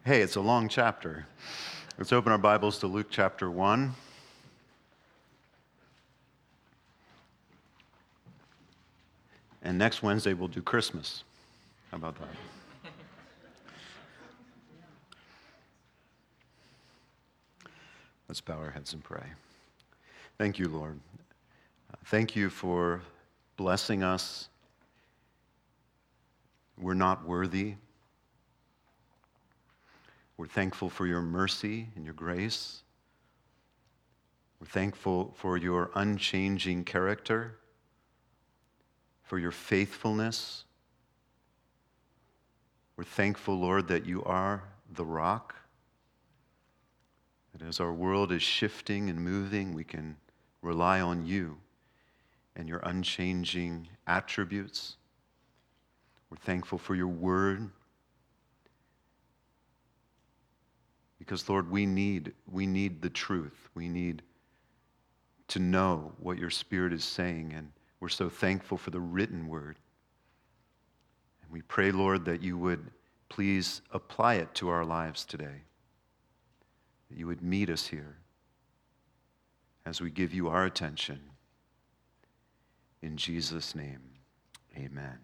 Hey, it's a long chapter. Let's open our Bibles to Luke chapter 1. And next Wednesday we'll do Christmas. How about that? Let's bow our heads and pray. Thank you, Lord. Thank you for blessing us. We're not worthy. We're thankful for your mercy and your grace. We're thankful for your unchanging character, for your faithfulness. We're thankful, Lord, that you are the rock, that as our world is shifting and moving, we can rely on you and your unchanging attributes. We're thankful for your word, because, Lord, we need the truth. We need to know what your Spirit is saying, and we're so thankful for the written word. And we pray, Lord, that you would please apply it to our lives today, that you would meet us here as we give you our attention. In Jesus' name, amen.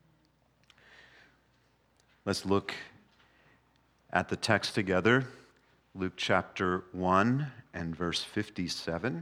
Let's look at the text together. Luke chapter 1 and verse 57.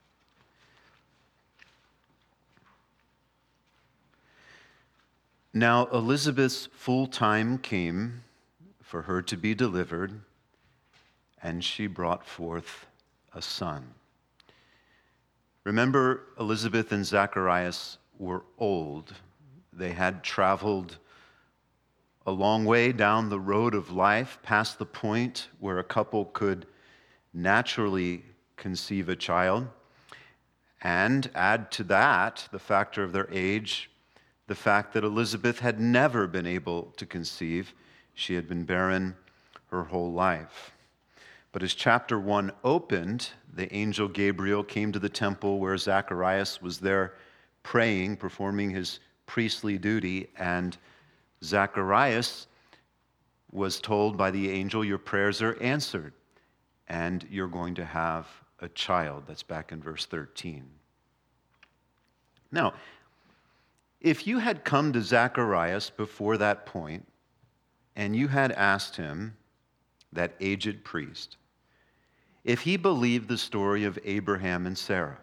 Now Elizabeth's full time came for her to be delivered, and she brought forth a son. Remember, Elizabeth and Zacharias were old. They had traveled a long way down the road of life, past the point where a couple could naturally conceive a child. And add to that the factor of their age, the fact that Elizabeth had never been able to conceive. She had been barren her whole life. But as chapter 1 opened, the angel Gabriel came to the temple where Zacharias was there praying, performing his priestly duty, and Zacharias was told by the angel, your prayers are answered, and you're going to have a child. That's back in verse 13. Now, if you had come to Zacharias before that point, and you had asked him, that aged priest, if he believed the story of Abraham and Sarah,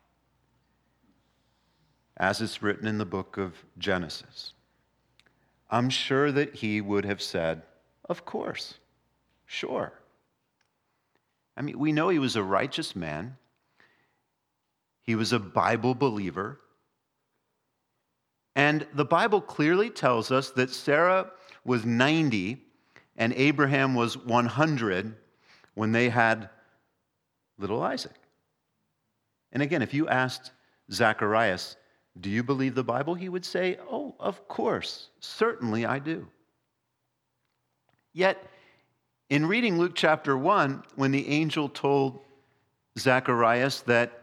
as it's written in the book of Genesis, I'm sure that he would have said, of course, sure. I mean, we know he was a righteous man. He was a Bible believer. And the Bible clearly tells us that Sarah was 90 and Abraham was 100 when they had little Isaac. And again, if you asked Zacharias, do you believe the Bible? He would say, oh, of course, certainly I do. Yet, in reading Luke chapter 1, when the angel told Zacharias that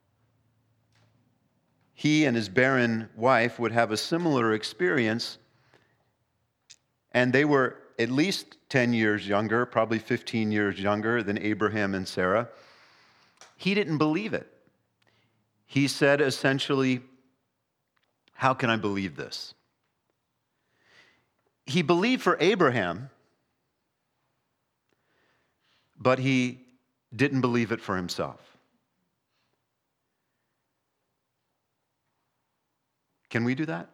he and his barren wife would have a similar experience, and they were at least 10 years younger, probably 15 years younger than Abraham and Sarah, he didn't believe it. He said essentially, how can I believe this? He believed for Abraham, but he didn't believe it for himself. Can we do that?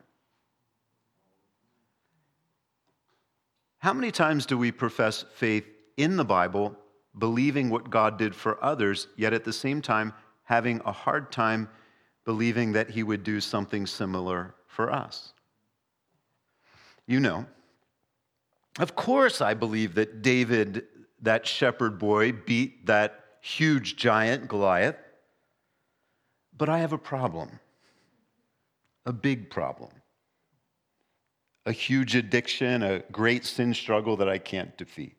How many times do we profess faith in the Bible, believing what God did for others, yet at the same time having a hard time believing that he would do something similar for us? You know, of course I believe that David, that shepherd boy, beat that huge giant, Goliath. But I have a problem, a big problem, a huge addiction, a great sin struggle that I can't defeat.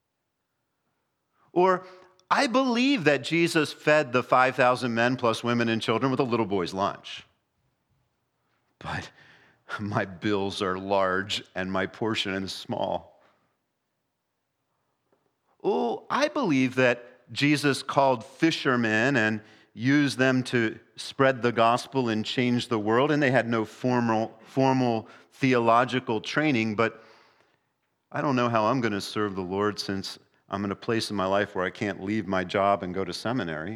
Or I believe that Jesus fed the 5,000 men plus women and children with a little boy's lunch. But my bills are large and my portion is small. Oh, I believe that Jesus called fishermen and used them to spread the gospel and change the world, and they had no formal theological training, but I don't know how I'm going to serve the Lord since I'm in a place in my life where I can't leave my job and go to seminary.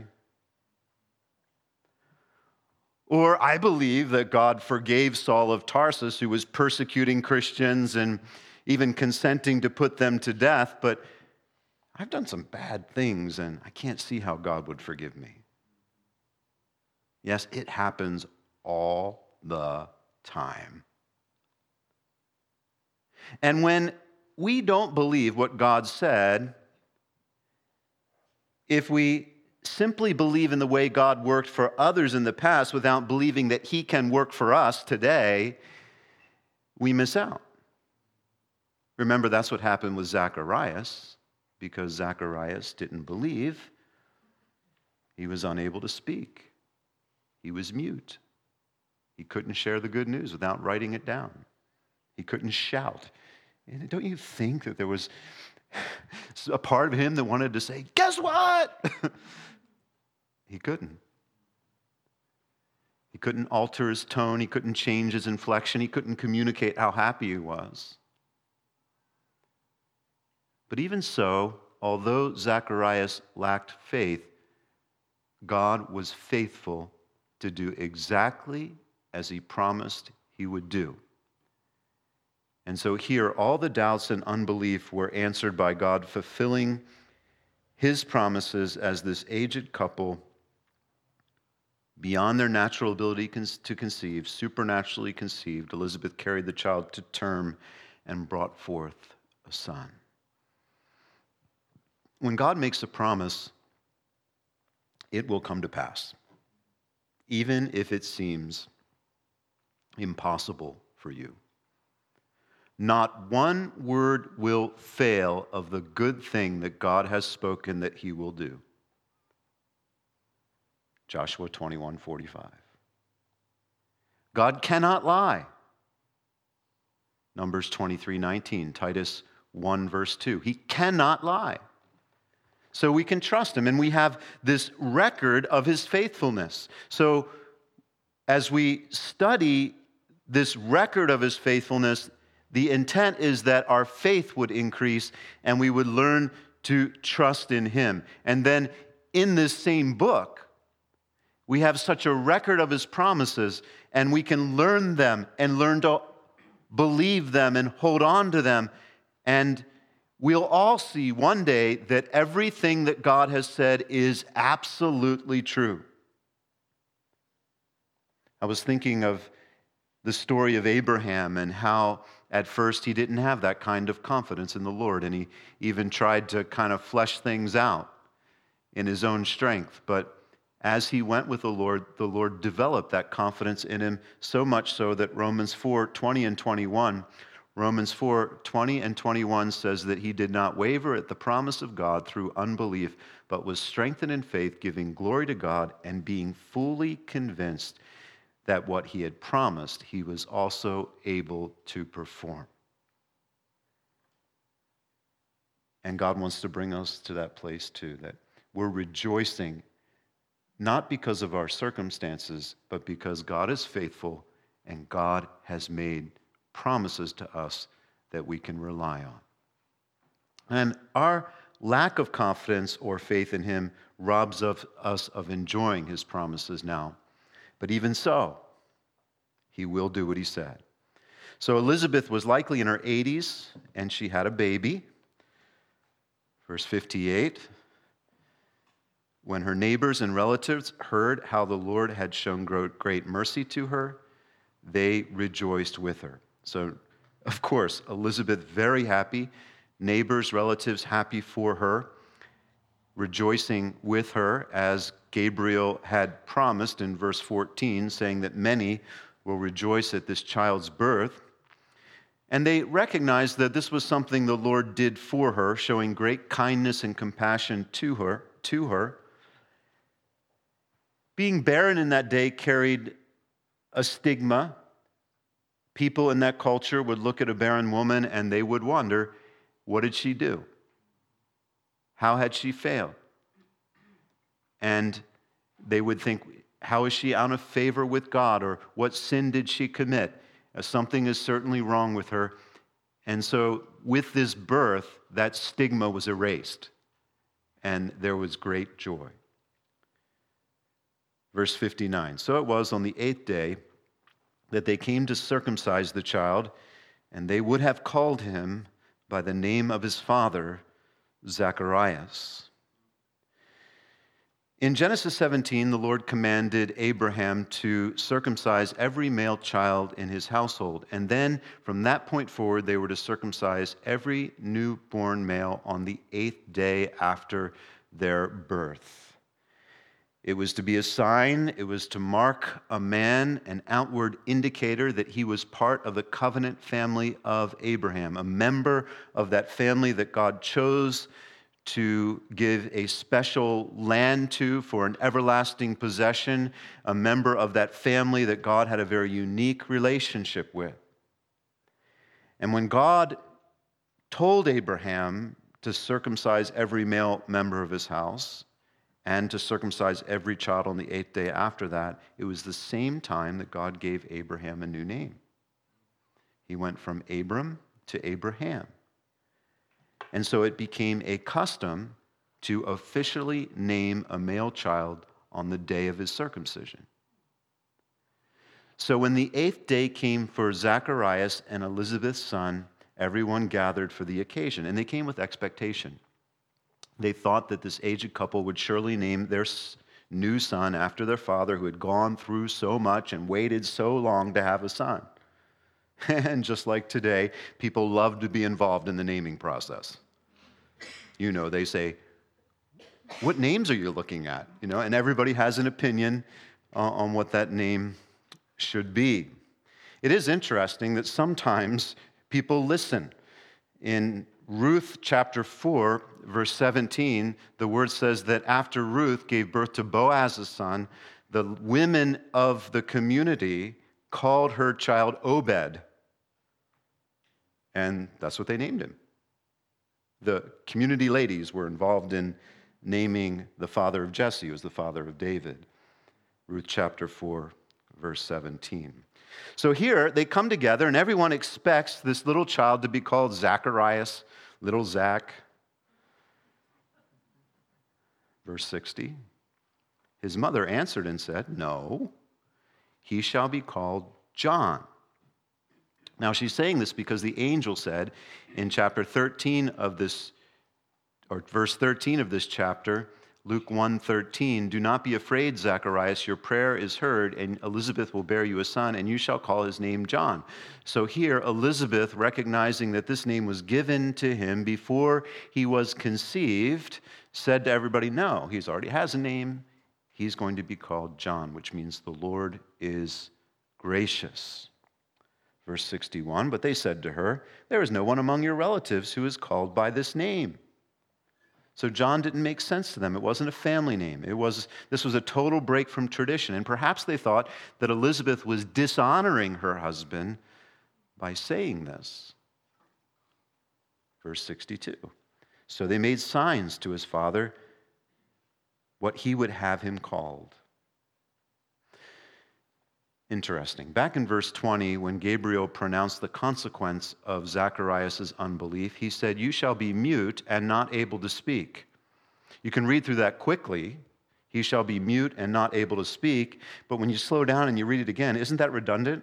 Or I believe that God forgave Saul of Tarsus, who was persecuting Christians and even consenting to put them to death, but I've done some bad things and I can't see how God would forgive me. Yes, it happens all the time. And when we don't believe what God said, if we simply believe in the way God worked for others in the past without believing that He can work for us today, we miss out. Remember, that's what happened with Zacharias. Because Zacharias didn't believe, he was unable to speak. He was mute. He couldn't share the good news without writing it down. He couldn't shout. And don't you think that there was a part of him that wanted to say, guess what? He couldn't. He couldn't alter his tone. He couldn't change his inflection. He couldn't communicate how happy he was. But even so, although Zacharias lacked faith, God was faithful to do exactly as He promised He would do. And so here, all the doubts and unbelief were answered by God fulfilling His promises as this aged couple, beyond their natural ability to conceive, supernaturally conceived. Elizabeth carried the child to term and brought forth a son. When God makes a promise, it will come to pass, even if it seems impossible for you. Not one word will fail of the good thing that God has spoken that He will do. Joshua 21:45. God cannot lie. Numbers 23:19. Titus 1 verse 2. He cannot lie. So we can trust Him, and we have this record of His faithfulness. So as we study this record of His faithfulness, the intent is that our faith would increase and we would learn to trust in Him. And then in this same book, we have such a record of His promises, and we can learn them and learn to believe them and hold on to them. And we'll all see one day that everything that God has said is absolutely true. I was thinking of the story of Abraham and how at first he didn't have that kind of confidence in the Lord, and he even tried to kind of flesh things out in his own strength. But as he went with the Lord developed that confidence in him, so much so that Romans 4:20 and 21 Romans 4:20 and 21 says that he did not waver at the promise of God through unbelief, but was strengthened in faith, giving glory to God and being fully convinced that what he had promised, he was also able to perform. And God wants to bring us to that place too, that we're rejoicing not because of our circumstances, but because God is faithful and God has made promises to us that we can rely on. And our lack of confidence or faith in Him robs us of enjoying His promises now. But even so, He will do what He said. So Elizabeth was likely in her 80s, and she had a baby. Verse 58, when her neighbors and relatives heard how the Lord had shown great mercy to her, they rejoiced with her. So, of course, Elizabeth very happy, neighbors, relatives happy for her, rejoicing with her as Gabriel had promised in verse 14, saying that many will rejoice at this child's birth. And they recognized that this was something the Lord did for her, showing great kindness and compassion to her. Being barren in that day carried a stigma. People in that culture would look at a barren woman and they would wonder, what did she do? How had she failed? And they would think, how is she out of favor with God? Or what sin did she commit? Something is certainly wrong with her. And so with this birth, that stigma was erased. And there was great joy. Verse 59, so it was on the 8th day that they came to circumcise the child, and they would have called him by the name of his father, Zacharias. In Genesis 17, the Lord commanded Abraham to circumcise every male child in his household. And then from that point forward, they were to circumcise every newborn male on the 8th day after their birth. It was to be a sign, it was to mark a man, an outward indicator that he was part of the covenant family of Abraham, a member of that family that God chose to give a special land to for an everlasting possession, a member of that family that God had a very unique relationship with. And when God told Abraham to circumcise every male member of his house and to circumcise every child on the 8th day after that, it was the same time that God gave Abraham a new name. He went from Abram to Abraham. And so it became a custom to officially name a male child on the day of his circumcision. So when the 8th day came for Zacharias and Elizabeth's son, everyone gathered for the occasion, and they came with expectation. They thought that this aged couple would surely name their new son after their father, who had gone through so much and waited so long to have a son. And just like today, people love to be involved in the naming process. You know, they say, what names are you looking at? You know, and everybody has an opinion on what that name should be. It is interesting that sometimes people listen. In Ruth chapter 4, verse 17, the word says that after Ruth gave birth to Boaz's son, the women of the community called her child Obed. And that's what they named him. The community ladies were involved in naming the father of Jesse, who was the father of David. Ruth chapter 4, verse 17. So here they come together and everyone expects this little child to be called Zacharias, little Zach. Verse 60. His mother answered and said, no, he shall be called John. Now she's saying this because the angel said in chapter 13 of this, or verse 13 of this chapter, Luke 1:13, do not be afraid, Zacharias, your prayer is heard, and Elizabeth will bear you a son, and you shall call his name John. So here, Elizabeth, recognizing that this name was given to him before he was conceived, said to everybody, no, he already has a name. He's going to be called John, which means the Lord is gracious. Verse 61, but they said to her, there is no one among your relatives who is called by this name. So John didn't make sense to them. It wasn't a family name. This was a total break from tradition. And perhaps they thought that Elizabeth was dishonoring her husband by saying this. Verse 62. So they made signs to his father what he would have him called. Interesting. Back in verse 20, when Gabriel pronounced the consequence of Zacharias' unbelief, he said, you shall be mute and not able to speak. You can read through that quickly. He shall be mute and not able to speak. But when you slow down and you read it again, isn't that redundant?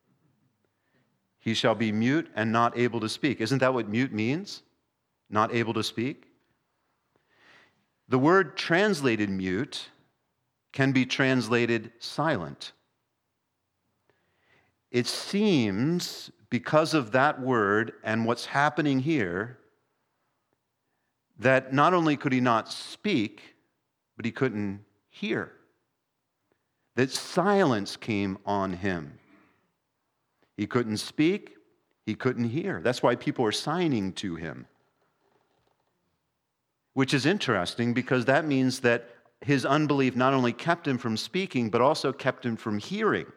He shall be mute and not able to speak. Isn't that what mute means? Not able to speak? The word translated mute can be translated silent. It seems, because of that word and what's happening here, that not only could he not speak, but he couldn't hear. That silence came on him. He couldn't speak, he couldn't hear. That's why people are signing to him. Which is interesting because that means that his unbelief not only kept him from speaking, but also kept him from hearing.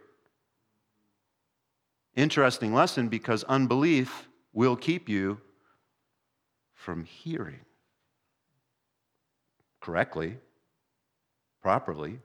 Interesting lesson because unbelief will keep you from hearing. correctly, properly.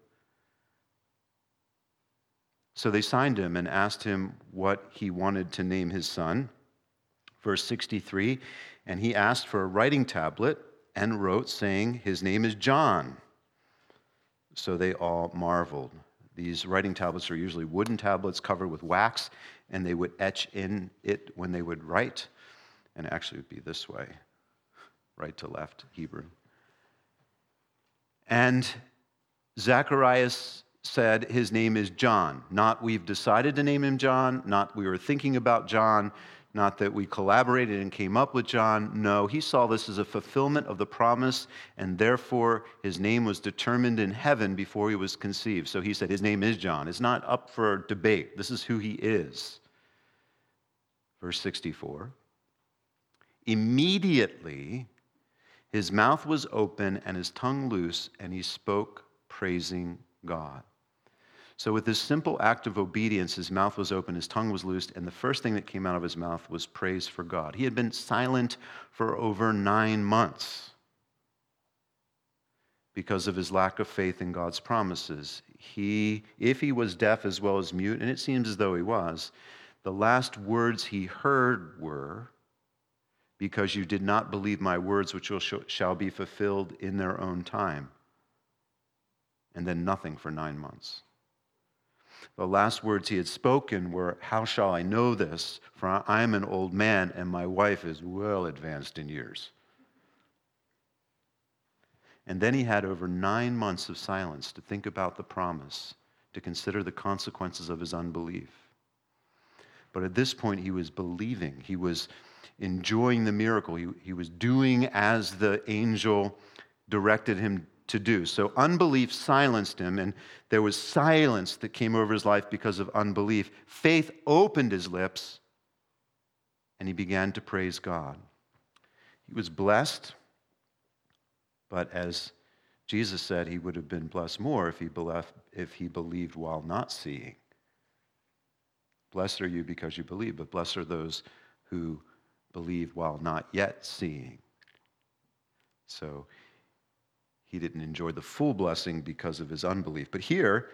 So they signed him and asked him what he wanted to name his son. Verse 63, and he asked for a writing tablet and wrote, saying, his name is John. So they all marveled. These writing tablets are usually wooden tablets covered with wax, and they would etch in it when they would write. And actually it would be this way, right to left, Hebrew. And Zacharias said his name is John. Not we've decided to name him John, not we were thinking about John, not that we collaborated and came up with John. No, he saw this as a fulfillment of the promise, and therefore his name was determined in heaven before he was conceived. So he said his name is John. It's not up for debate. This is who he is. Verse 64. Immediately his mouth was open and his tongue loose, and he spoke, praising God. So with this simple act of obedience, his mouth was open, his tongue was loosed, and the first thing that came out of his mouth was praise for God. He had been silent for over 9 months because of his lack of faith in God's promises. If he was deaf as well as mute, and it seems as though he was, the last words he heard were, because you did not believe my words, which shall be fulfilled in their own time. And then nothing for 9 months. The last words he had spoken were, how shall I know this? For I am an old man, and my wife is well advanced in years. And then he had over 9 months of silence to think about the promise, to consider the consequences of his unbelief. But at this point, he was believing. He was enjoying the miracle. He was doing as the angel directed him to do. So unbelief silenced him, and there was silence that came over his life because of unbelief. Faith opened his lips, and he began to praise God. He was blessed, but as Jesus said, he would have been blessed more if he believed while not seeing. Blessed are you because you believe, but blessed are those who believe while not yet seeing. So he didn't enjoy the full blessing because of his unbelief. But here,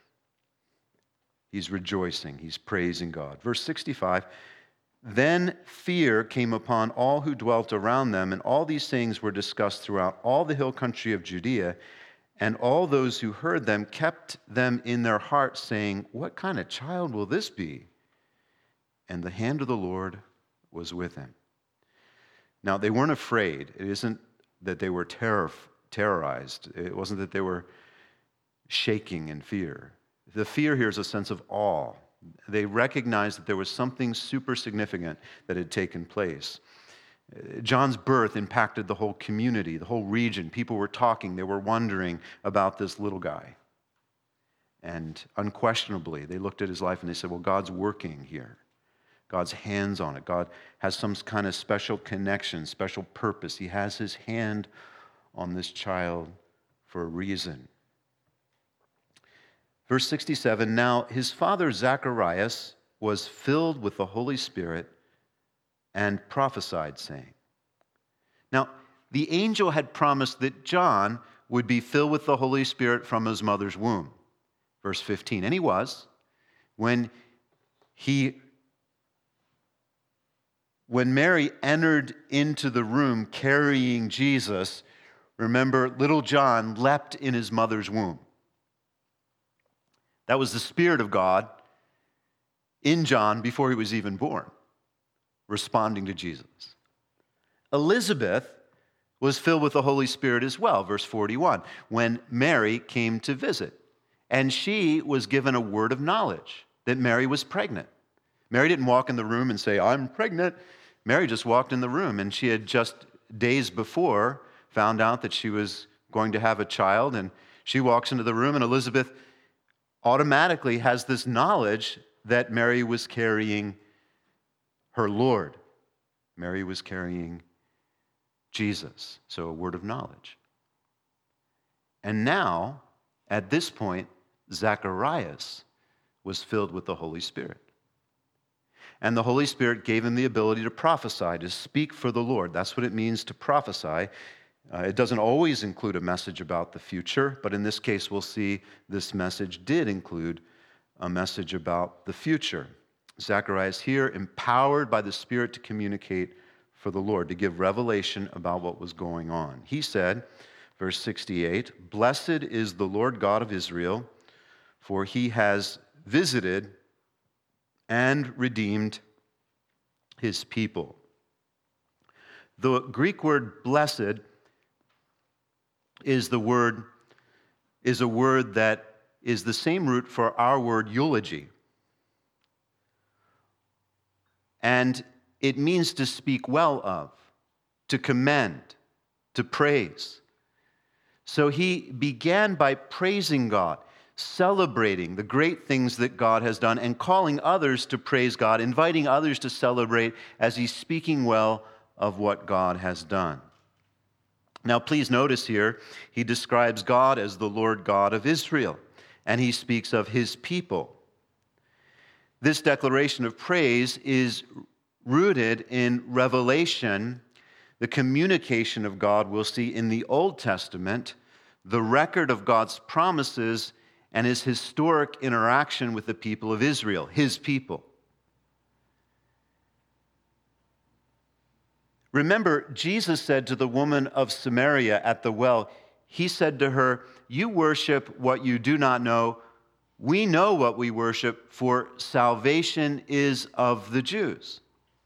he's rejoicing. He's praising God. Verse 65, then fear came upon all who dwelt around them, and all these things were discussed throughout all the hill country of Judea, and all those who heard them kept them in their hearts, saying, what kind of child will this be? And the hand of the Lord was with him. Now, they weren't afraid. It isn't that they were terrorized. It wasn't that they were shaking in fear. The fear here is a sense of awe. They recognized that there was something super significant that had taken place. John's birth impacted the whole community, the whole region. People were talking. They were wondering about this little guy. And unquestionably, they looked at his life and they said, well, God's working here. God's hands on it. God has some kind of special connection, special purpose. He has his hand on this child for a reason. Verse 67, now his father Zacharias was filled with the Holy Spirit and prophesied, saying. Now, the angel had promised that John would be filled with the Holy Spirit from his mother's womb. Verse 15, and he was. When Mary entered into the room carrying Jesus, remember, little John leapt in his mother's womb. That was the Spirit of God in John before he was even born, responding to Jesus. Elizabeth was filled with the Holy Spirit as well, verse 41, when Mary came to visit. And she was given a word of knowledge that Mary was pregnant. Mary didn't walk in the room and say, I'm pregnant. Mary just walked in the room, and she had just days before found out that she was going to have a child, and she walks into the room, and Elizabeth automatically has this knowledge that Mary was carrying her Lord. Mary was carrying Jesus, so a word of knowledge. And now, at this point, Zacharias was filled with the Holy Spirit. And the Holy Spirit gave him the ability to prophesy, to speak for the Lord. That's what it means to prophesy. It doesn't always include a message about the future, but in this case, we'll see this message did include a message about the future. Zacharias here, empowered by the Spirit to communicate for the Lord, to give revelation about what was going on. He said, verse 68, "Blessed is the Lord God of Israel, for he has visited and redeemed his people." The Greek word blessed is a word that is the same root for our word eulogy. And it means to speak well of, to commend, to praise. So he began by praising God, celebrating the great things that God has done, and calling others to praise God, inviting others to celebrate as he's speaking well of what God has done. Now, please notice here, he describes God as the Lord God of Israel, and he speaks of his people. This declaration of praise is rooted in revelation, the communication of God we'll see in the Old Testament, the record of God's promises, and his historic interaction with the people of Israel, his people. Remember, Jesus said to the woman of Samaria at the well, he said to her, "You worship what you do not know. We know what we worship, for salvation is of the Jews."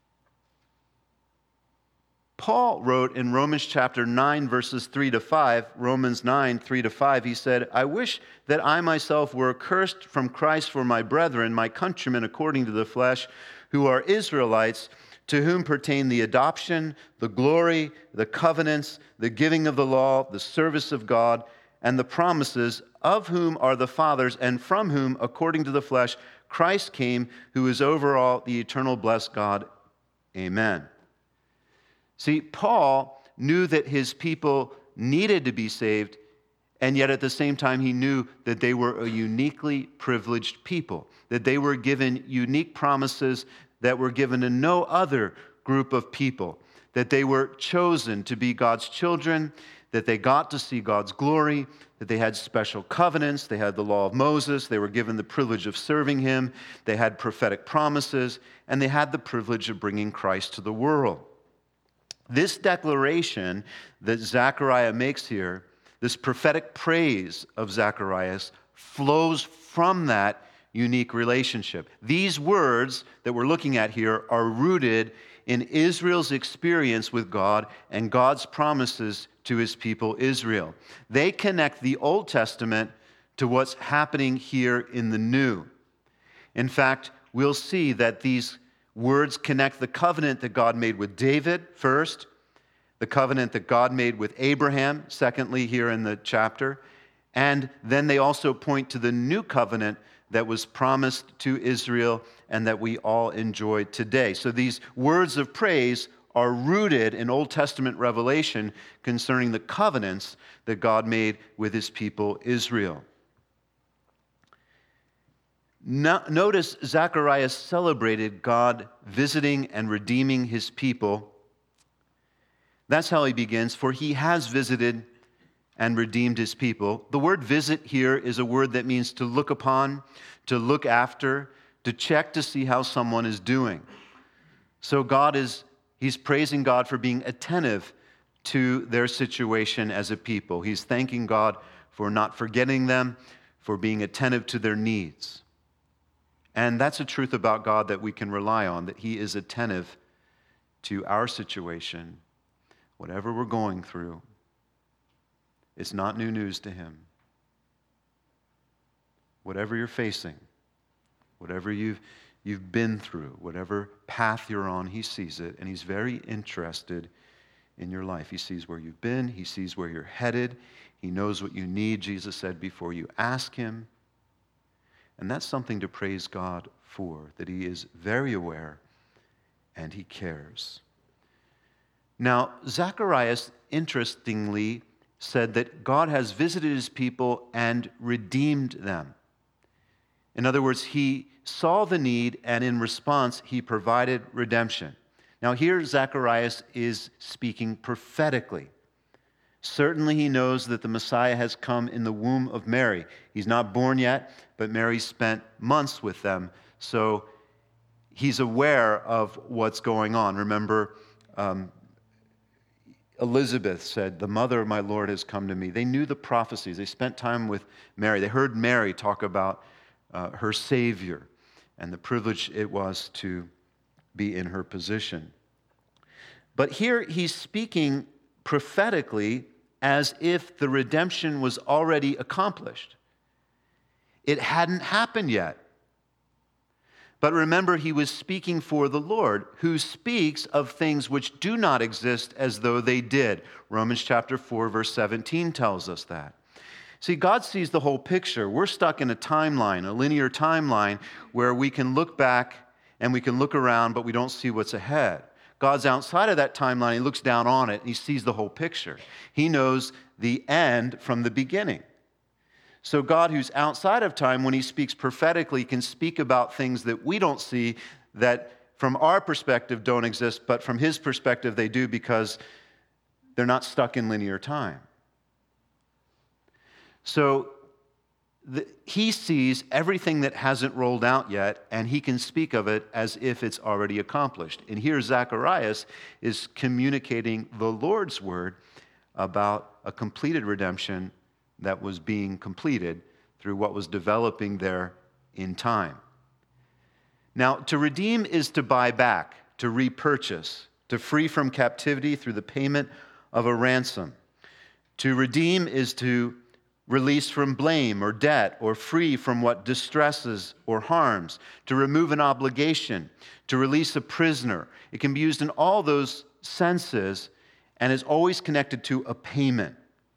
Paul wrote in Romans chapter 9, verses 3 to 5, Romans 9, 3 to 5, he said, "I wish that I myself were accursed from Christ for my brethren, my countrymen according to the flesh, who are Israelites, to whom pertain the adoption, the glory, the covenants, the giving of the law, the service of God, and the promises, of whom are the fathers, and from whom, according to the flesh, Christ came, who is over all, the eternal blessed God. Amen." See, Paul knew that his people needed to be saved, and yet at the same time he knew that they were a uniquely privileged people, that they were given unique promises that were given to no other group of people, that they were chosen to be God's children, that they got to see God's glory, that they had special covenants, they had the law of Moses, they were given the privilege of serving him, they had prophetic promises, and they had the privilege of bringing Christ to the world. This declaration that Zechariah makes here, this prophetic praise of Zacharias, flows from that unique relationship. These words that we're looking at here are rooted in Israel's experience with God and God's promises to his people Israel. They connect the Old Testament to what's happening here in the New. In fact, we'll see that these words connect the covenant that God made with David first, the covenant that God made with Abraham, secondly, here in the chapter, and then they also point to the new covenant that was promised to Israel and that we all enjoy today. So these words of praise are rooted in Old Testament revelation concerning the covenants that God made with his people Israel. Notice Zacharias celebrated God visiting and redeeming his people. That's how he begins, for he has visited and redeemed his people. The word visit here is a word that means to look upon, to look after, to check to see how someone is doing. So he's praising God for being attentive to their situation as a people. He's thanking God for not forgetting them, for being attentive to their needs. And that's a truth about God that we can rely on, that he is attentive to our situation, whatever we're going through. It's not new news to him. Whatever you're facing, whatever you've been through, whatever path you're on, he sees it, and he's very interested in your life. He sees where you've been. He sees where you're headed. He knows what you need, Jesus said, before you ask him. And that's something to praise God for, that he is very aware and he cares. Now, Zacharias, interestingly, said that God has visited his people and redeemed them. In other words, he saw the need, and in response, he provided redemption. Now, here Zacharias is speaking prophetically. Certainly he knows that the Messiah has come in the womb of Mary. He's not born yet, but Mary spent months with them. So he's aware of what's going on. Remember, Elizabeth said, "The mother of my Lord has come to me." They knew the prophecies. They spent time with Mary. They heard Mary talk about her Savior and the privilege it was to be in her position. But here he's speaking prophetically as if the redemption was already accomplished. It hadn't happened yet. But remember, he was speaking for the Lord, who speaks of things which do not exist as though they did. Romans chapter 4, verse 17 tells us that. See, God sees the whole picture. We're stuck in a timeline, a linear timeline, where we can look back and we can look around, but we don't see what's ahead. God's outside of that timeline. He looks down on it and he sees the whole picture. He knows the end from the beginning. So God, who's outside of time, when he speaks prophetically, can speak about things that we don't see, that from our perspective don't exist, but from his perspective they do, because they're not stuck in linear time. So he sees everything that hasn't rolled out yet, and he can speak of it as if it's already accomplished. And here Zacharias is communicating the Lord's word about a completed redemption that was being completed through what was developing there in time. Now, to redeem is to buy back, to repurchase, to free from captivity through the payment of a ransom. To redeem is to release from blame or debt, or free from what distresses or harms, to remove an obligation, to release a prisoner. It can be used in all those senses and is always connected to a payment.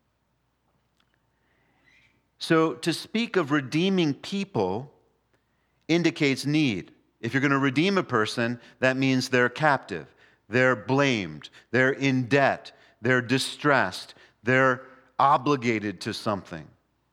So to speak of redeeming people indicates need. If you're going to redeem a person, that means they're captive, they're blamed, they're in debt, they're distressed, they're obligated to something.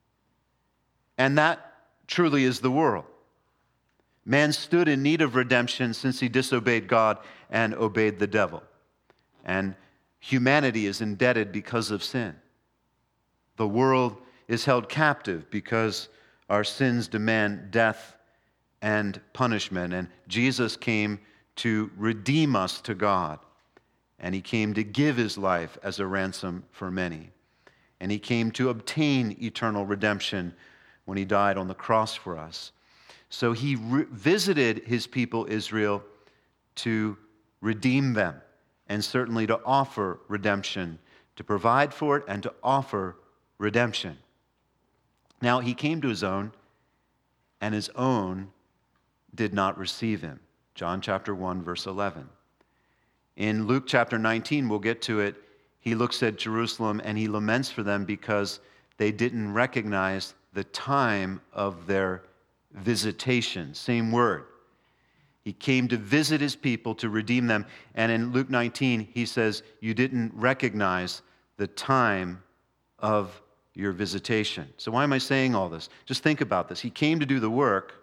And that truly is the world. Man stood in need of redemption since he disobeyed God and obeyed the devil. And humanity is indebted because of sin. The world is held captive because our sins demand death and punishment. And Jesus came to redeem us to God. And he came to give his life as a ransom for many. And he came to obtain eternal redemption when he died on the cross for us. So he visited his people Israel to redeem them, and certainly to offer redemption, to provide for it and to offer redemption. Now he came to his own, and his own did not receive him. John chapter 1, verse 11. In Luke chapter 19, we'll get to it, he looks at Jerusalem and he laments for them because they didn't recognize the time of their visitation. Same word. He came to visit his people, to redeem them. And in Luke 19, he says, you didn't recognize the time of your visitation. So why am I saying all this? Just think about this. He came to do the work,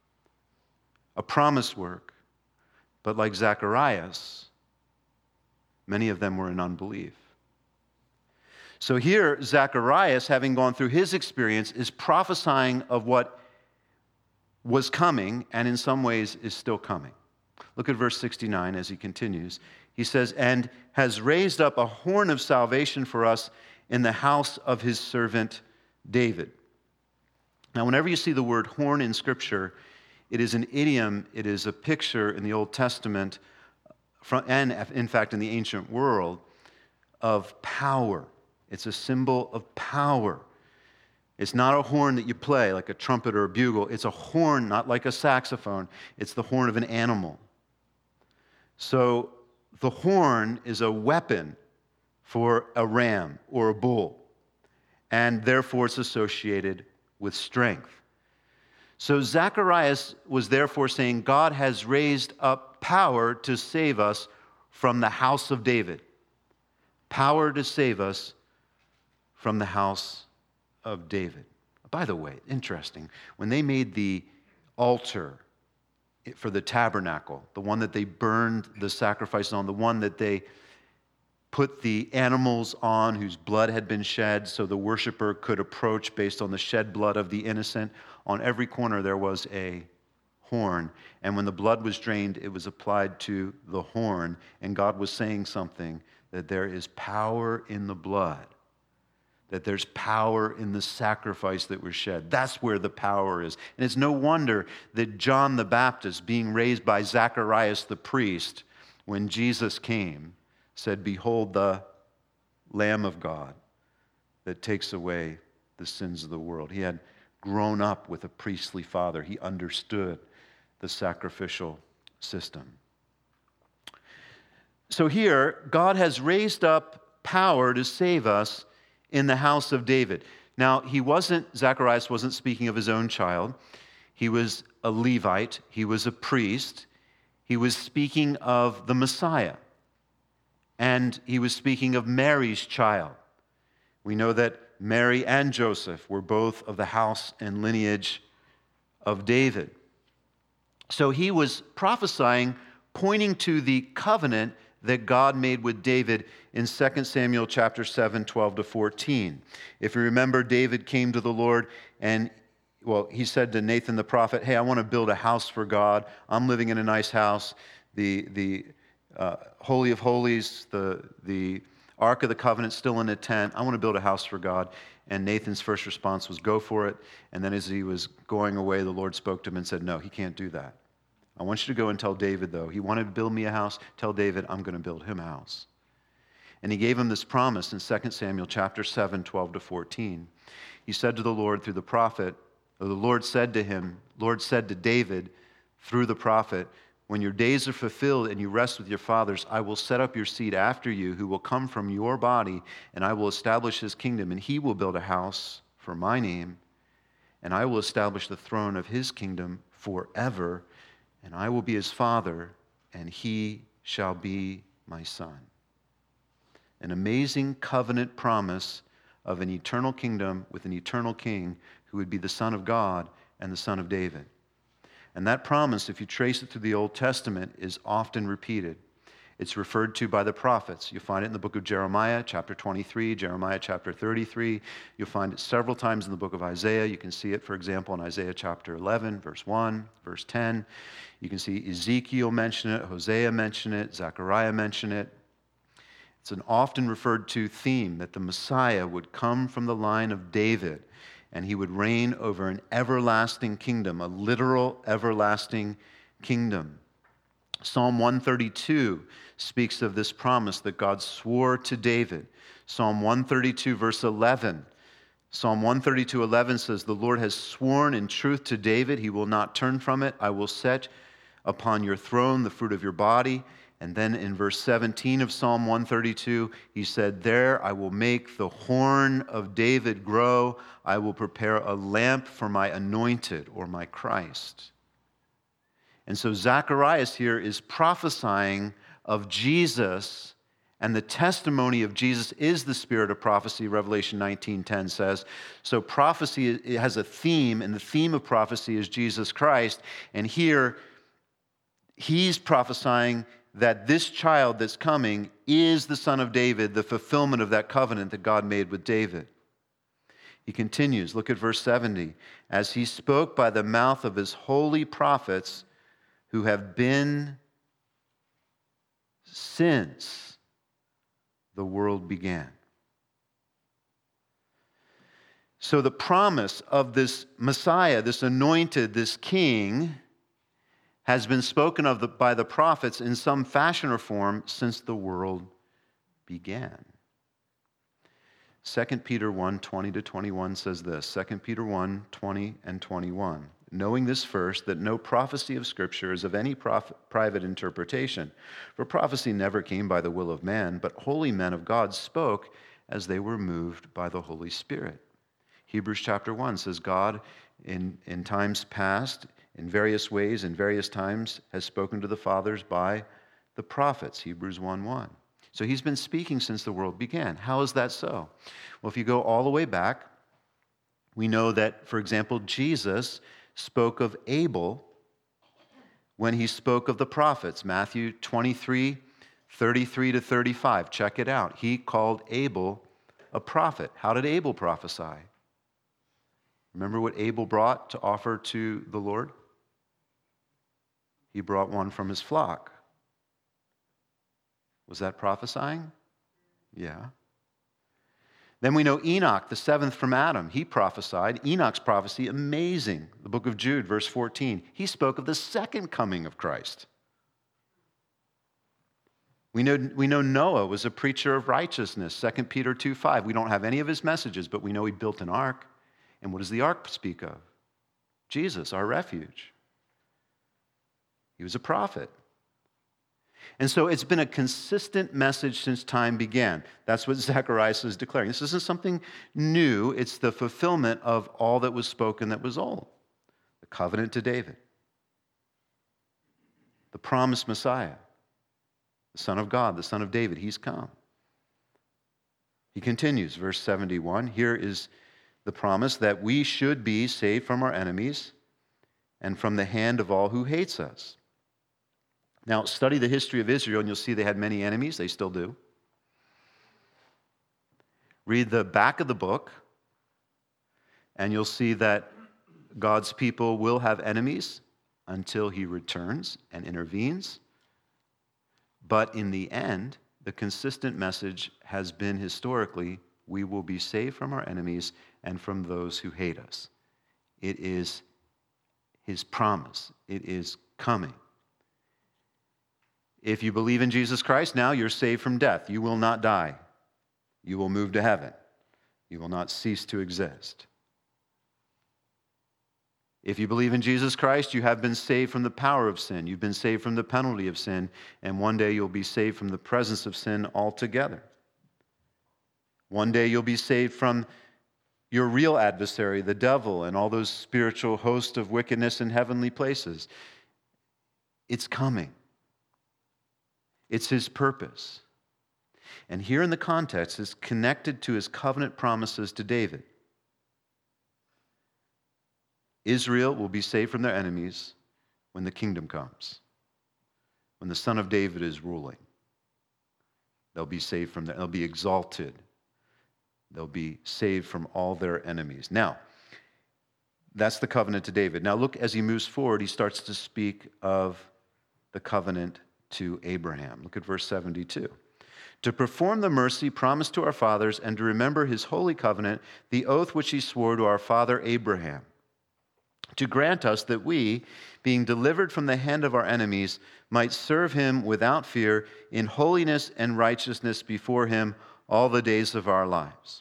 a promised work, but like Zacharias, many of them were in unbelief. So here, Zacharias, having gone through his experience, is prophesying of what was coming, and in some ways is still coming. Look at verse 69 as he continues. He says, and has raised up a horn of salvation for us in the house of his servant David. Now, whenever you see the word horn in Scripture, it is an idiom, it is a picture in the Old Testament, and in fact in the ancient world, of power. It's a symbol of power. It's not a horn that you play like a trumpet or a bugle. It's a horn, not like a saxophone. It's the horn of an animal. So the horn is a weapon for a ram or a bull, and therefore it's associated with strength. So Zacharias was therefore saying, God has raised up power to save us from the house of David. Power to save us from the house of David. By the way, interesting, when they made the altar for the tabernacle, the one that they burned the sacrifices on, the one that they put the animals on whose blood had been shed so the worshiper could approach based on the shed blood of the innocent. On every corner there was a horn, and when the blood was drained, it was applied to the horn, and God was saying something, that there is power in the blood, that there's power in the sacrifice that was shed. That's where the power is. And it's no wonder that John the Baptist, being raised by Zacharias the priest, when Jesus came, said, "Behold the Lamb of God that takes away the sins of the world." He had grown up with a priestly father. He understood the sacrificial system. So here, God has raised up power to save us in the house of David. Now, Zacharias wasn't speaking of his own child. He was a Levite. He was a priest. He was speaking of the Messiah. And he was speaking of Mary's child. We know that Mary and Joseph were both of the house and lineage of David. So he was prophesying, pointing to the covenant that God made with David in 2 Samuel chapter 7, 12 to 14. If you remember, David came to the Lord and, he said to Nathan the prophet, "Hey, I want to build a house for God. I'm living in a nice house. The Holy of Holies, the Ark of the Covenant still in a tent. I want to build a house for God." And Nathan's first response was, "Go for it." And then as he was going away, the Lord spoke to him and said, "No, he can't do that. I want you to go and tell David, though. He wanted to build me a house. Tell David, I'm going to build him a house." And he gave him this promise in 2 Samuel chapter 7, 12 to 14. He said to the Lord through the prophet, or the Lord said to David through the prophet, "When your days are fulfilled and you rest with your fathers, I will set up your seed after you who will come from your body, and I will establish his kingdom, and he will build a house for my name, and I will establish the throne of his kingdom forever, and I will be his father, and he shall be my son." An amazing covenant promise of an eternal kingdom with an eternal king who would be the Son of God and the Son of David. And that promise, if you trace it through the Old Testament, is often repeated. It's referred to by the prophets. You'll find it in the book of Jeremiah, chapter 23, Jeremiah, chapter 33. You'll find it several times in the book of Isaiah. You can see it, for example, in Isaiah chapter 11, verse 1, verse 10. You can see Ezekiel mention it, Hosea mention it, Zechariah mention it. It's an often referred to theme that the Messiah would come from the line of David, and he would reign over an everlasting kingdom, a literal everlasting kingdom. Psalm 132 speaks of this promise that God swore to David. Psalm 132, verse 11. Psalm 132:11 says, "The Lord has sworn in truth to David. He will not turn from it. I will set upon your throne the fruit of your body." And then in verse 17 of Psalm 132, he said, "There I will make the horn of David grow. I will prepare a lamp for my anointed," or my Christ. And so Zacharias here is prophesying of Jesus, and the testimony of Jesus is the spirit of prophecy, Revelation 19:10 says. So prophecy, it has a theme, and the theme of prophecy is Jesus Christ. And here, he's prophesying that this child that's coming is the Son of David, the fulfillment of that covenant that God made with David. He continues, look at verse 70. "As he spoke by the mouth of his holy prophets who have been since the world began." So the promise of this Messiah, this anointed, this king, has been spoken of by the prophets in some fashion or form since the world began. 2 Peter 1, 20 to 21 says this, 2 Peter 1, 20 and 21. "Knowing this first, that no prophecy of Scripture is of any private interpretation. For prophecy never came by the will of man, but holy men of God spoke as they were moved by the Holy Spirit." Hebrews chapter 1 says, "God in times past, in various ways, in various times, has spoken to the fathers by the prophets." Hebrews 1:1. So he's been speaking since the world began. How is that so? Well, if you go all the way back, we know that, for example, Jesus spoke of Abel when he spoke of the prophets. Matthew 23, 33 to 35. Check it out. He called Abel a prophet. How did Abel prophesy? Remember what Abel brought to offer to the Lord? He brought one from his flock. Was that prophesying? Yeah. Then we know Enoch, the seventh from Adam. He prophesied. Enoch's prophecy, amazing. The book of Jude, verse 14. He spoke of the second coming of Christ. We know Noah was a preacher of righteousness, 2 Peter 2:5. We don't have any of his messages, but we know he built an ark. And what does the ark speak of? Jesus, our refuge. He was a prophet. And so it's been a consistent message since time began. That's what Zacharias is declaring. This isn't something new. It's the fulfillment of all that was spoken that was old. The covenant to David. The promised Messiah. The Son of God, the Son of David. He's come. He continues, verse 71. Here is the promise that we should be saved from our enemies and from the hand of all who hates us. Now, study the history of Israel, and you'll see they had many enemies. They still do. Read the back of the book, and you'll see that God's people will have enemies until he returns and intervenes. But in the end, the consistent message has been historically, we will be saved from our enemies and from those who hate us. It is his promise. It is coming. If you believe in Jesus Christ, now you're saved from death. You will not die. You will move to heaven. You will not cease to exist. If you believe in Jesus Christ, you have been saved from the power of sin. You've been saved from the penalty of sin. And one day you'll be saved from the presence of sin altogether. One day you'll be saved from your real adversary, the devil, and all those spiritual hosts of wickedness in heavenly places. It's coming. It's his purpose. And here in the context is connected to his covenant promises to David. Israel will be saved from their enemies when the kingdom comes. When the Son of David is ruling. They'll be saved from they'll be exalted. They'll be saved from all their enemies. Now, that's the covenant to David. Now look, as he moves forward, he starts to speak of the covenant to Abraham. Look at verse 72. To perform the mercy promised to our fathers and to remember his holy covenant, the oath which he swore to our father Abraham, to grant us that we, being delivered from the hand of our enemies, might serve him without fear in holiness and righteousness before him all the days of our lives.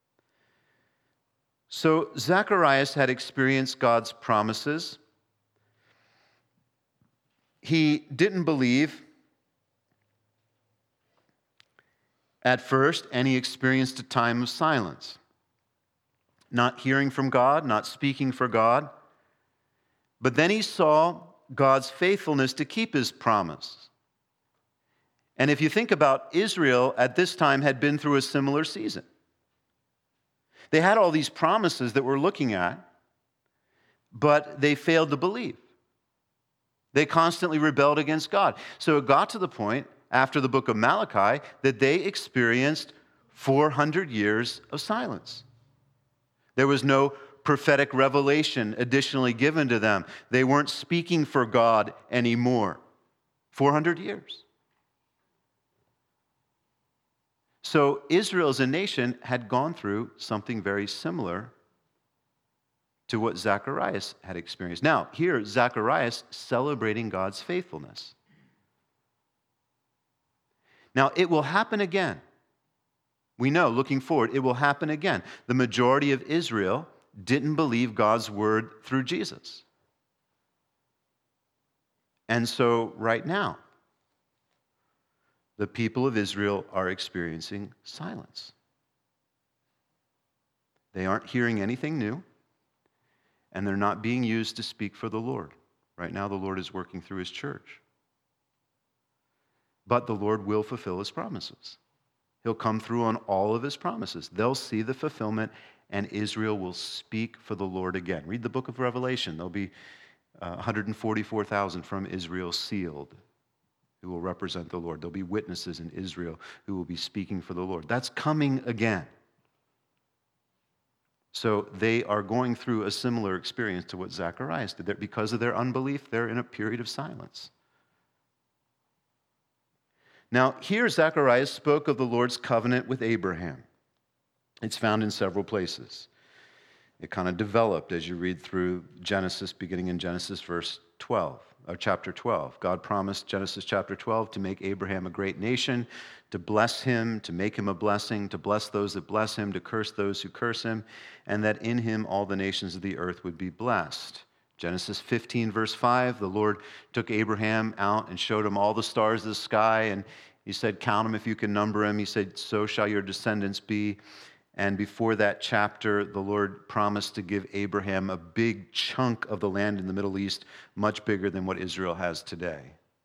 So Zacharias had experienced God's promises. He didn't believe at first, and he experienced a time of silence. Not hearing from God, not speaking for God. But then he saw God's faithfulness to keep his promise. And if you think about Israel at this time had been through a similar season. They had all these promises that we're looking at, but they failed to believe. They constantly rebelled against God. So it got to the point after the book of Malachi that they experienced 400 years of silence. There was no prophetic revelation additionally given to them. They weren't speaking for God anymore. 400 years. So Israel as a nation had gone through something very similar to what Zacharias had experienced. Now, here, Zacharias celebrating God's faithfulness. Now, it will happen again. We know, looking forward, it will happen again. The majority of Israel didn't believe God's word through Jesus. And so, right now, the people of Israel are experiencing silence. They aren't hearing anything new. And they're not being used to speak for the Lord. Right now, the Lord is working through his church. But the Lord will fulfill his promises. He'll come through on all of his promises. They'll see the fulfillment, and Israel will speak for the Lord again. Read the book of Revelation. There'll be 144,000 from Israel sealed, who will represent the Lord. There'll be witnesses in Israel who will be speaking for the Lord. That's coming again. So they are going through a similar experience to what Zacharias did. Because of their unbelief, they're in a period of silence. Now, here Zacharias spoke of the Lord's covenant with Abraham. It's found in several places. It kind of developed as you read through Genesis, beginning in Genesis chapter 12. God promised, Genesis chapter 12, to make Abraham a great nation, to bless him, to make him a blessing, to bless those that bless him, to curse those who curse him, and that in him all the nations of the earth would be blessed. Genesis 15, verse 5, the Lord took Abraham out and showed him all the stars of the sky, and he said, count them if you can number them. He said, so shall your descendants be. And before that chapter, the Lord promised to give Abraham a big chunk of the land in the Middle East, much bigger than what Israel has today.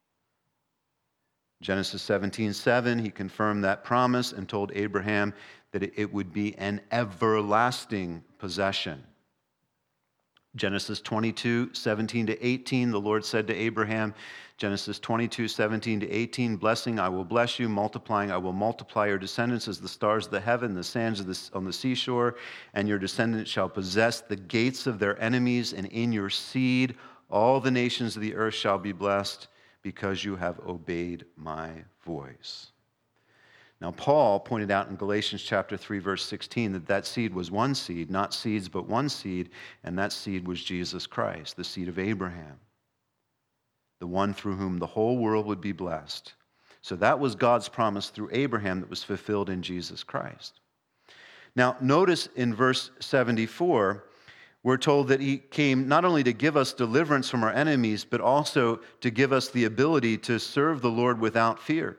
Genesis 17:7, he confirmed that promise and told Abraham that it would be an everlasting possession. Genesis 22:17-18, the Lord said to Abraham, Genesis 22:17-18, blessing, I will bless you, multiplying, I will multiply your descendants as the stars of the heaven, the sands on the seashore, and your descendants shall possess the gates of their enemies, and in your seed all the nations of the earth shall be blessed, because you have obeyed my voice. Now, Paul pointed out in Galatians chapter 3, verse 16, that seed was one seed, not seeds, but one seed, and that seed was Jesus Christ, the seed of Abraham, the one through whom the whole world would be blessed. So that was God's promise through Abraham that was fulfilled in Jesus Christ. Now, notice in verse 74, we're told that he came not only to give us deliverance from our enemies, but also to give us the ability to serve the Lord without fear.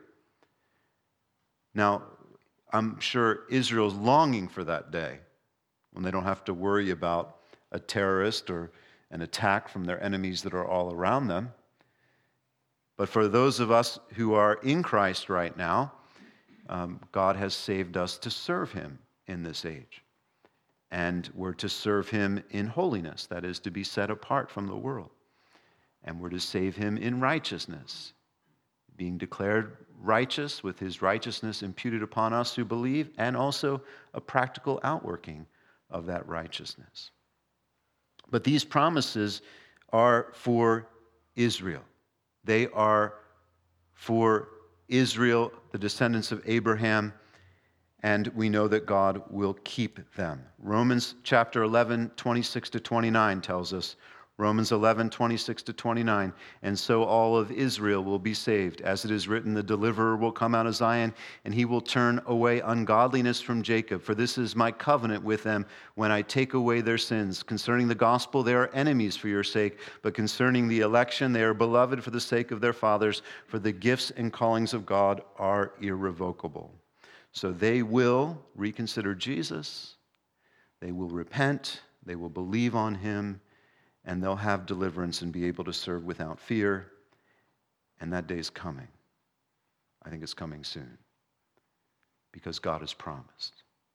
Now, I'm sure Israel's longing for that day when they don't have to worry about a terrorist or an attack from their enemies that are all around them. But for those of us who are in Christ right now, God has saved us to serve him in this age. And we're to serve him in holiness, that is, to be set apart from the world. And we're to save him in righteousness, being declared righteous with his righteousness imputed upon us who believe, and also a practical outworking of that righteousness. But these promises are for Israel. They are for Israel, the descendants of Abraham, and we know that God will keep them. Romans chapter 11, 26-29 tells us, Romans 11, 26-29, and so all of Israel will be saved. As it is written, the deliverer will come out of Zion, and he will turn away ungodliness from Jacob. For this is my covenant with them when I take away their sins. Concerning the gospel, they are enemies for your sake, but concerning the election, they are beloved for the sake of their fathers, for the gifts and callings of God are irrevocable. So they will reconsider Jesus, they will repent, they will believe on him, and they'll have deliverance and be able to serve without fear. And that day is coming. I think it's coming soon, because God has promised.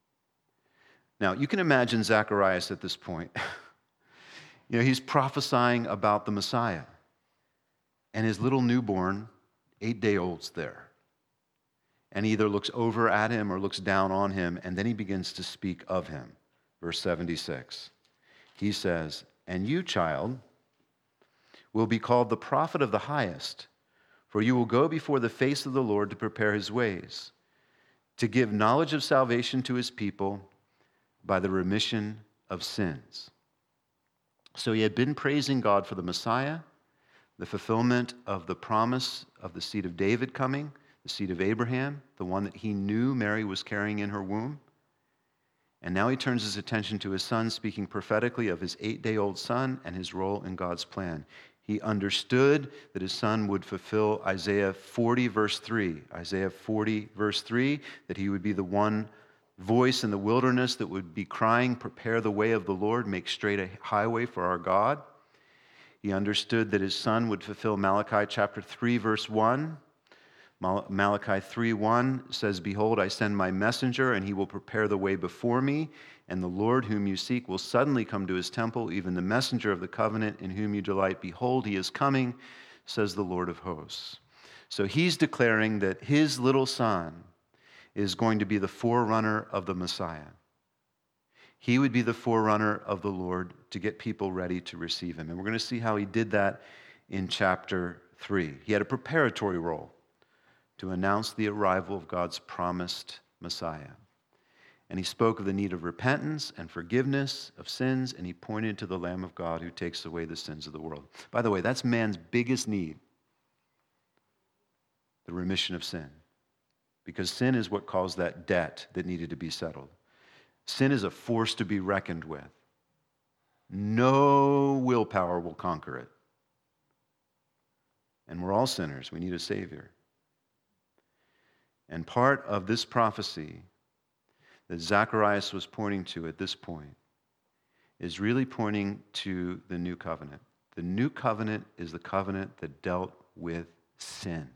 Now, you can imagine Zacharias at this point. He's prophesying about the Messiah, and his little newborn, 8-day-old's there. And he either looks over at him or looks down on him, and then he begins to speak of him. Verse 76. He says, and you, child, will be called the prophet of the highest, for you will go before the face of the Lord to prepare his ways, to give knowledge of salvation to his people by the remission of sins. So he had been praising God for the Messiah, the fulfillment of the promise of the seed of David coming, the seed of Abraham, the one that he knew Mary was carrying in her womb. And now he turns his attention to his son, speaking prophetically of his 8-day-old son and his role in God's plan. He understood that his son would fulfill Isaiah 40, verse 3. Isaiah 40, verse 3, that he would be the one voice in the wilderness that would be crying, prepare the way of the Lord, make straight a highway for our God. He understood that his son would fulfill Malachi chapter 3, verse 1. Malachi 3:1 says, behold, I send my messenger, and he will prepare the way before me, and the Lord whom you seek will suddenly come to his temple, even the messenger of the covenant in whom you delight. Behold, he is coming, says the Lord of hosts. So he's declaring that his little son is going to be the forerunner of the Messiah. He would be the forerunner of the Lord to get people ready to receive him. And we're going to see how he did that in chapter 3. He had a preparatory role to announce the arrival of God's promised Messiah. And he spoke of the need of repentance and forgiveness of sins, and he pointed to the Lamb of God who takes away the sins of the world. By the way, that's man's biggest need, the remission of sin. Because sin is what caused that debt that needed to be settled. Sin is a force to be reckoned with. No willpower will conquer it. And we're all sinners. We need a Savior. And part of this prophecy that Zacharias was pointing to at this point is really pointing to the new covenant. The new covenant is the covenant that dealt with sin.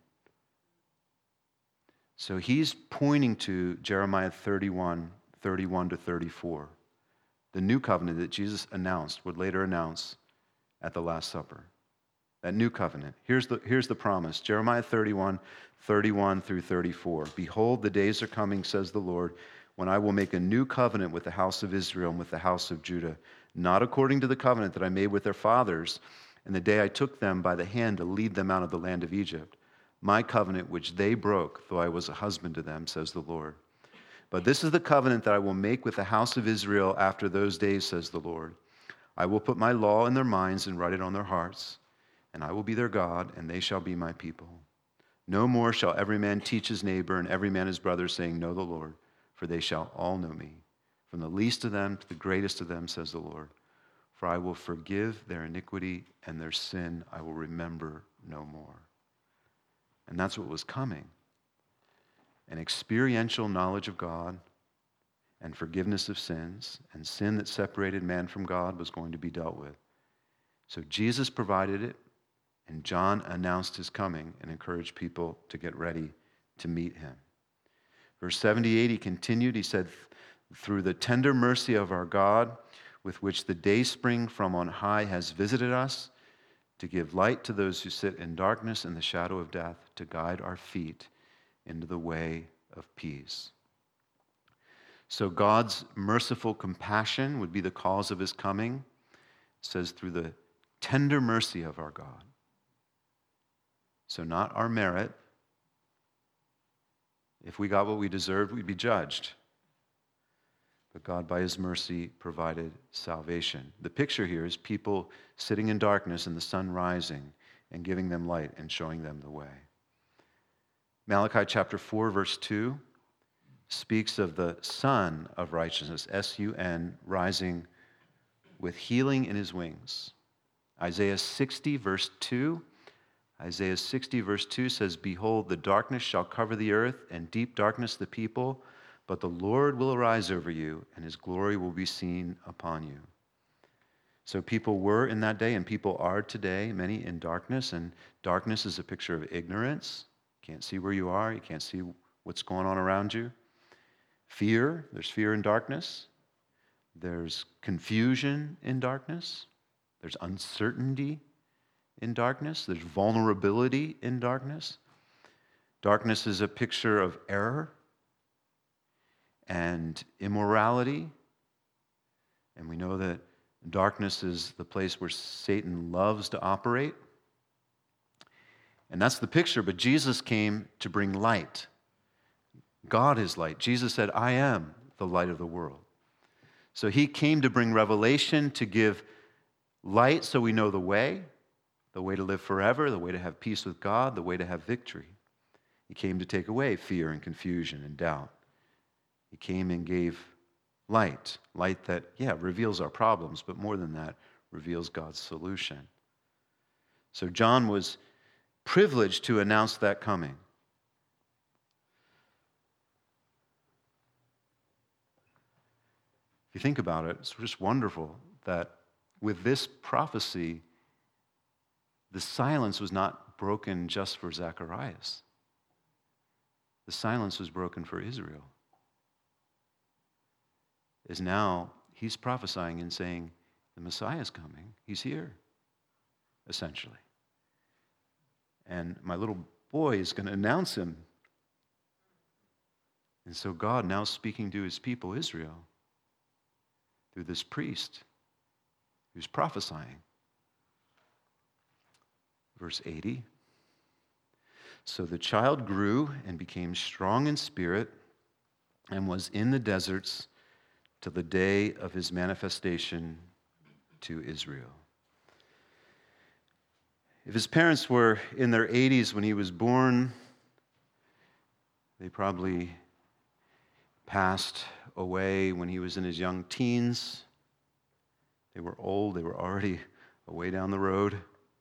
So he's pointing to Jeremiah 31 to 34, the new covenant that Jesus would later announce at the Last Supper. That new covenant. Here's the promise. Jeremiah 31 through 34. Behold, the days are coming, says the Lord, when I will make a new covenant with the house of Israel and with the house of Judah, not according to the covenant that I made with their fathers in the day I took them by the hand to lead them out of the land of Egypt. My covenant which they broke, though I was a husband to them, says the Lord. But this is the covenant that I will make with the house of Israel after those days, says the Lord. I will put my law in their minds and write it on their hearts, and I will be their God, and they shall be my people. No more shall every man teach his neighbor and every man his brother, saying, Know the Lord, for they shall all know me. From the least of them to the greatest of them, says the Lord. For I will forgive their iniquity, and their sin I will remember no more. And that's what was coming. An experiential knowledge of God and forgiveness of sins, and sin that separated man from God was going to be dealt with. So Jesus provided it, and John announced his coming and encouraged people to get ready to meet him. Verse 78, he continued, he said, through the tender mercy of our God, with which the dayspring from on high has visited us, to give light to those who sit in darkness and the shadow of death, to guide our feet into the way of peace. So God's merciful compassion would be the cause of his coming. It says, through the tender mercy of our God. So not our merit. If we got what we deserved, we'd be judged. But God, by his mercy, provided salvation. The picture here is people sitting in darkness and the sun rising and giving them light and showing them the way. Malachi chapter 4, verse 2 speaks of the Son of Righteousness, S-U-N, rising with healing in his wings. Isaiah 60, verse 2 says, Behold, the darkness shall cover the earth, and deep darkness the people, but the Lord will arise over you, and his glory will be seen upon you. So people were in that day, and people are today, many in darkness, and darkness is a picture of ignorance. You can't see where you are, you can't see what's going on around you. Fear, there's fear in darkness. There's confusion in darkness. There's uncertainty in darkness. There's vulnerability in darkness. Darkness is a picture of error and immorality. And we know that darkness is the place where Satan loves to operate. And that's the picture, but Jesus came to bring light. God is light. Jesus said, I am the light of the world. So he came to bring revelation, to give light so we know the way to live forever, the way to have peace with God, the way to have victory. He came to take away fear and confusion and doubt. He came and gave light that, reveals our problems, but more than that, reveals God's solution. So John was privileged to announce that coming. If you think about it, it's just wonderful that with this prophecy, the silence was not broken just for Zacharias. The silence was broken for Israel. Is now he's prophesying and saying, the Messiah is coming. He's here, essentially. And my little boy is going to announce him. And so God now speaking to his people, Israel, through this priest who's prophesying. Verse 80. So the child grew and became strong in spirit and was in the deserts till the day of his manifestation to Israel. If his parents were in their 80s when he was born, they probably passed away when he was in his young teens. They were old, they were already away down the road.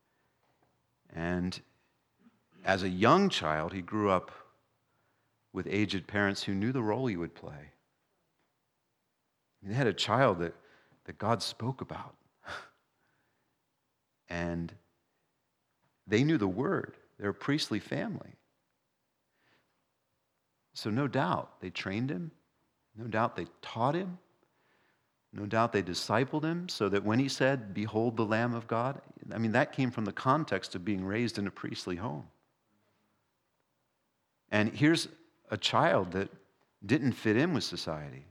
And as a young child, he grew up with aged parents who knew the role he would play. They had a child that God spoke about. And they knew the word. They're a priestly family. So no doubt they trained him. No doubt they taught him. No doubt they discipled him so that when he said, "Behold the Lamb of God," I mean, that came from the context of being raised in a priestly home. And here's a child that didn't fit in with society.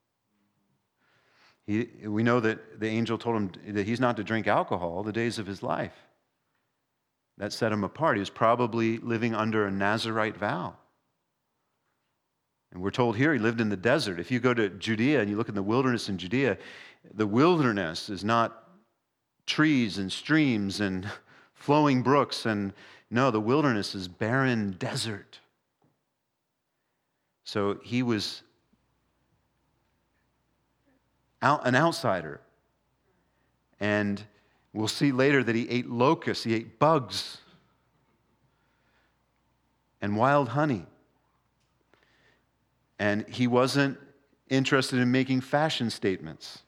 We know that the angel told him that he's not to drink alcohol the days of his life. That set him apart. He was probably living under a Nazirite vow. And we're told here he lived in the desert. If you go to Judea and you look in the wilderness in Judea, the wilderness is not trees and streams and flowing brooks. And no, the wilderness is barren desert. So he was an outsider. And we'll see later that he ate locusts, he ate bugs and wild honey. And he wasn't interested in making fashion statements.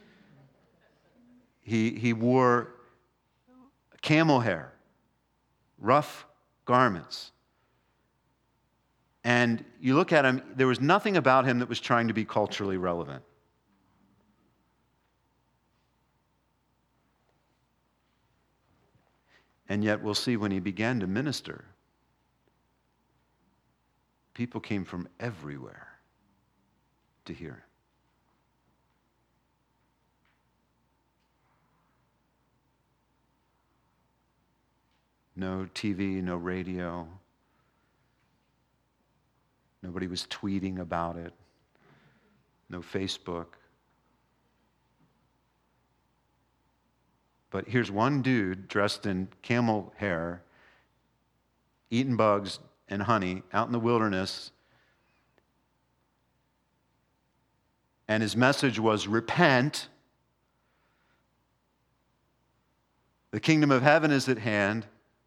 He wore camel hair, rough garments. And you look at him, there was nothing about him that was trying to be culturally relevant. And yet we'll see when he began to minister, people came from everywhere to hear him. No TV, no radio. Nobody was tweeting about it. No Facebook. But here's one dude dressed in camel hair, eating bugs and honey out in the wilderness. And his message was, repent. The kingdom of heaven is at hand.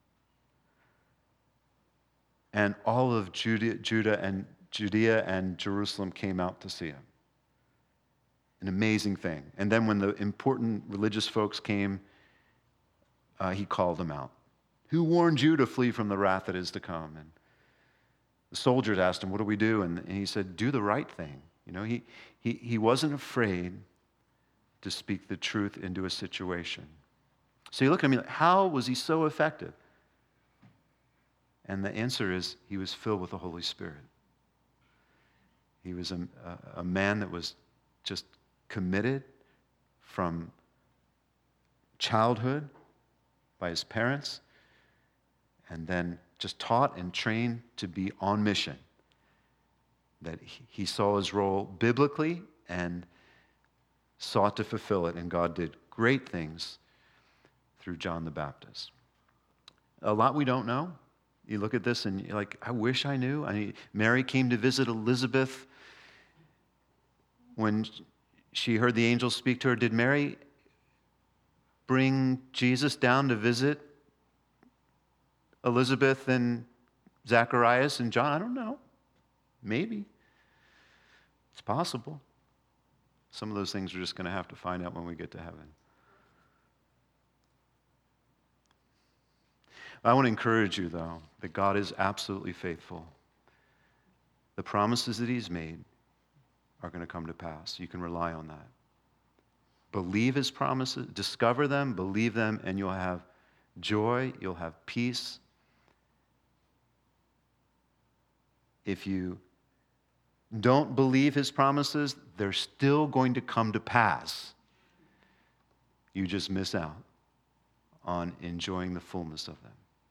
And all of Judea and Jerusalem came out to see him. An amazing thing. And then when the important religious folks came, he called them out. Who warned you to flee from the wrath that is to come? And the soldiers asked him, what do we do? And he said, do the right thing. You know, he wasn't afraid to speak the truth into a situation. So you look at me, like, how was he so effective? And the answer is, he was filled with the Holy Spirit. He was a man that was just committed from childhood by his parents, and then just taught and trained to be on mission. That he saw his role biblically and sought to fulfill it, and God did great things through John the Baptist. A lot we don't know. You look at this and you're like, I wish I knew. Mary came to visit Elizabeth when she heard the angel speak to her. Did Mary bring Jesus down to visit Elizabeth and Zacharias and John? I don't know. Maybe. It's possible. Some of those things we're just going to have to find out when we get to heaven. I want to encourage you, though, that God is absolutely faithful. The promises that he's made are going to come to pass. You can rely on that. Believe his promises, discover them, believe them, and you'll have joy, you'll have peace, if you don't believe his promises, they're still going to come to pass. You just miss out on enjoying the fullness of them.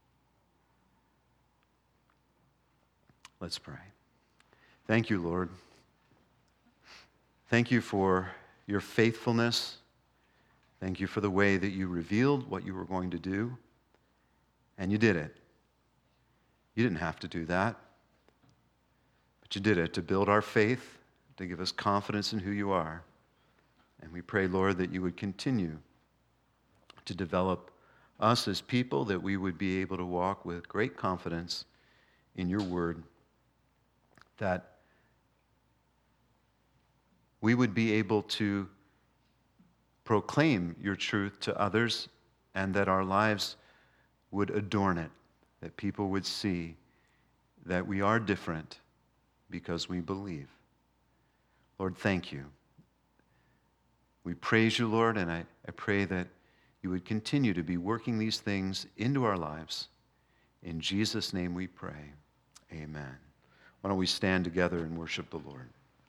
Let's pray. Thank you, Lord. Thank you for your faithfulness. Thank you for the way that you revealed what you were going to do, and you did it. You didn't have to do that, but you did it to build our faith, to give us confidence in who you are. And we pray, Lord, that you would continue to develop us as people, that we would be able to walk with great confidence in your word, that we would be able to proclaim your truth to others, and that our lives would adorn it, that people would see that we are different because we believe. Lord, thank you. We praise you, Lord, and I pray that you would continue to be working these things into our lives. In Jesus' name we pray. Amen. Why don't we stand together and worship the Lord?